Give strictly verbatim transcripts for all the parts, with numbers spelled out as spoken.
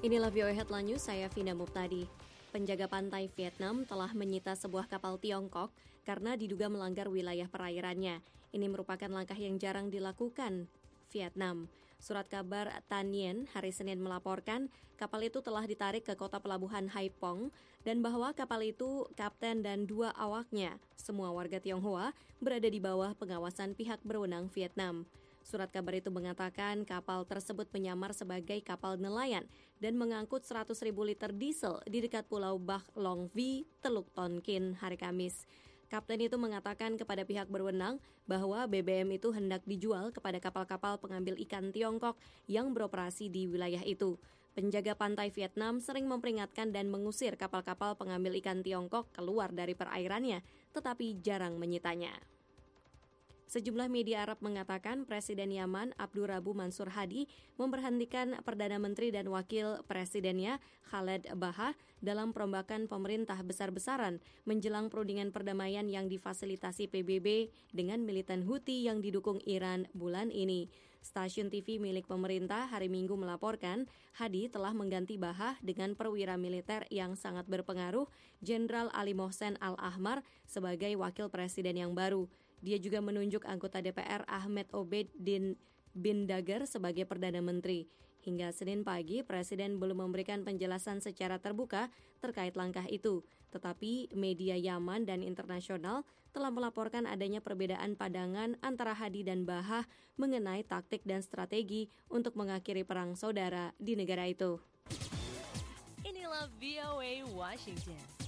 Inilah V O A Headline News, saya Vina Muptadi. Penjaga pantai Vietnam telah menyita sebuah kapal Tiongkok karena diduga melanggar wilayah perairannya. Ini merupakan langkah yang jarang dilakukan Vietnam. Surat kabar Tan Nien hari Senin melaporkan kapal itu telah ditarik ke kota pelabuhan Haiphong dan bahwa kapal itu kapten dan dua awaknya, semua warga Tionghoa, berada di bawah pengawasan pihak berwenang Vietnam. Surat kabar itu mengatakan kapal tersebut menyamar sebagai kapal nelayan dan mengangkut seratus ribu liter diesel di dekat pulau Bac Long Vi, Teluk Tonkin hari Kamis. Kapten itu mengatakan kepada pihak berwenang bahwa B B M itu hendak dijual kepada kapal-kapal pengambil ikan Tiongkok yang beroperasi di wilayah itu. Penjaga pantai Vietnam sering memperingatkan dan mengusir kapal-kapal pengambil ikan Tiongkok keluar dari perairannya, tetapi jarang menyitanya. Sejumlah media Arab mengatakan Presiden Yaman Abdurrabu Mansur Hadi memberhentikan Perdana Menteri dan Wakil Presidennya Khaled Bahah dalam perombakan pemerintah besar-besaran menjelang perundingan perdamaian yang difasilitasi P B B dengan militan Houthi yang didukung Iran bulan ini. Stasiun T V milik pemerintah hari Minggu melaporkan Hadi telah mengganti Bahah dengan perwira militer yang sangat berpengaruh, Jenderal Ali Mohsen Al-Ahmar, sebagai wakil presiden yang baru. Dia juga menunjuk anggota D P R Ahmed Obeid Din bin Dagar sebagai Perdana Menteri. Hingga Senin pagi, Presiden belum memberikan penjelasan secara terbuka terkait langkah itu. Tetapi media Yaman dan internasional telah melaporkan adanya perbedaan pandangan antara Hadi dan Bahah mengenai taktik dan strategi untuk mengakhiri perang saudara di negara itu. Inilah V O A Washington.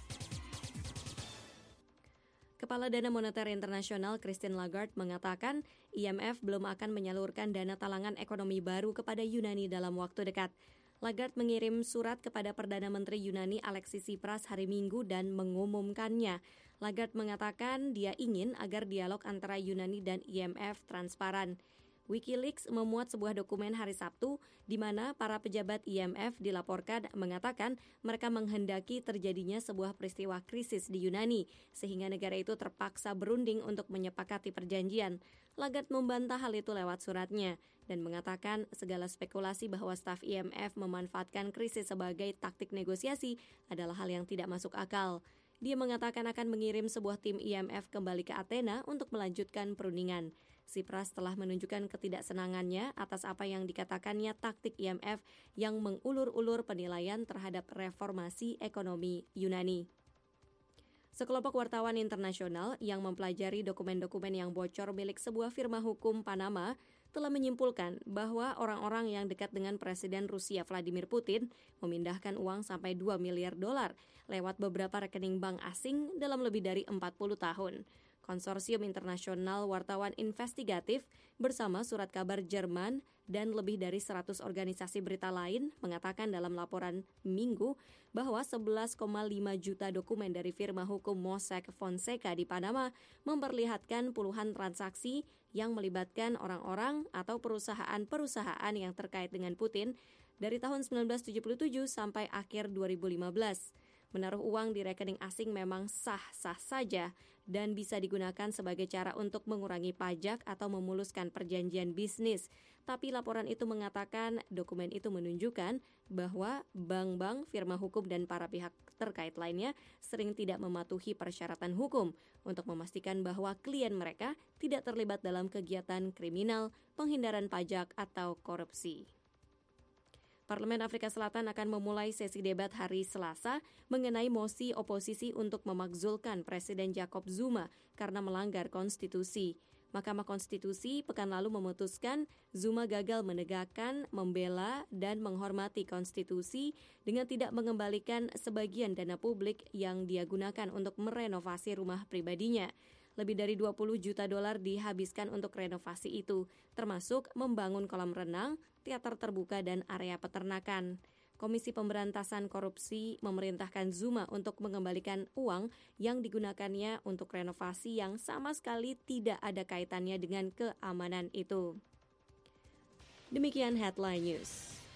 Kepala Dana Moneter Internasional Christine Lagarde mengatakan I M F belum akan menyalurkan dana talangan ekonomi baru kepada Yunani dalam waktu dekat. Lagarde mengirim surat kepada Perdana Menteri Yunani Alexis Tsipras hari Minggu dan mengumumkannya. Lagarde mengatakan dia ingin agar dialog antara Yunani dan I M F transparan. WikiLeaks memuat sebuah dokumen hari Sabtu di mana para pejabat I M F dilaporkan mengatakan mereka menghendaki terjadinya sebuah peristiwa krisis di Yunani sehingga negara itu terpaksa berunding untuk menyepakati perjanjian. Lagarde membantah hal itu lewat suratnya dan mengatakan segala spekulasi bahwa staf I M F memanfaatkan krisis sebagai taktik negosiasi adalah hal yang tidak masuk akal. Dia mengatakan akan mengirim sebuah tim I M F kembali ke Athena untuk melanjutkan perundingan. Tsipras telah menunjukkan ketidaksenangannya atas apa yang dikatakannya taktik I M F yang mengulur-ulur penilaian terhadap reformasi ekonomi Yunani. Sekelompok wartawan internasional yang mempelajari dokumen-dokumen yang bocor milik sebuah firma hukum Panama telah menyimpulkan bahwa orang-orang yang dekat dengan Presiden Rusia Vladimir Putin memindahkan uang sampai dua miliar dolar lewat beberapa rekening bank asing dalam lebih dari empat puluh tahun. Konsorsium Internasional Wartawan Investigatif bersama Surat Kabar Jerman dan lebih dari seratus organisasi berita lain mengatakan dalam laporan Minggu bahwa sebelas koma lima juta dokumen dari firma hukum Mossack Fonseca di Panama memperlihatkan puluhan transaksi yang melibatkan orang-orang atau perusahaan-perusahaan yang terkait dengan Putin dari tahun sembilan belas tujuh puluh tujuh sampai akhir dua ribu lima belas. Menaruh uang di rekening asing memang sah-sah saja dan bisa digunakan sebagai cara untuk mengurangi pajak atau memuluskan perjanjian bisnis. Tapi laporan itu mengatakan dokumen itu menunjukkan bahwa bank-bank, firma hukum dan para pihak terkait lainnya sering tidak mematuhi persyaratan hukum untuk memastikan bahwa klien mereka tidak terlibat dalam kegiatan kriminal, penghindaran pajak atau korupsi. Parlemen Afrika Selatan akan memulai sesi debat hari Selasa mengenai mosi oposisi untuk memakzulkan Presiden Jacob Zuma karena melanggar konstitusi. Mahkamah Konstitusi pekan lalu memutuskan Zuma gagal menegakkan, membela, dan menghormati konstitusi dengan tidak mengembalikan sebagian dana publik yang dia gunakan untuk merenovasi rumah pribadinya. Lebih dari dua puluh juta dolar dihabiskan untuk renovasi itu, termasuk membangun kolam renang, teater terbuka, dan area peternakan. Komisi Pemberantasan Korupsi memerintahkan Zuma untuk mengembalikan uang yang digunakannya untuk renovasi yang sama sekali tidak ada kaitannya dengan keamanan itu. Demikian Headline News.